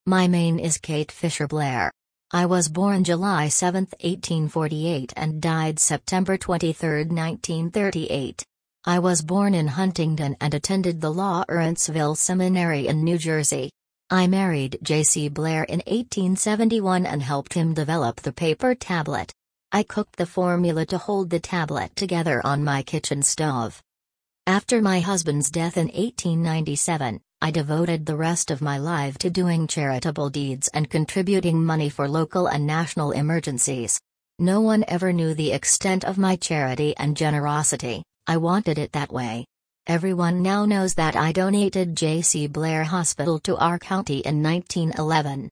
My name is Kate Fisher Blair. I was born July 7, 1848 and died September 23, 1938. I was born in Huntington and attended the Lawrenceville Seminary in New Jersey. I married J.C. Blair in 1871 and helped him develop the paper tablet. I cooked the formula to hold the tablet together on my kitchen stove. After my husband's death in 1897, I devoted the rest of my life to doing charitable deeds and contributing money for local and national emergencies. No one ever knew the extent of my charity and generosity. I wanted it that way. Everyone now knows that I donated J.C. Blair Hospital to our county in 1911.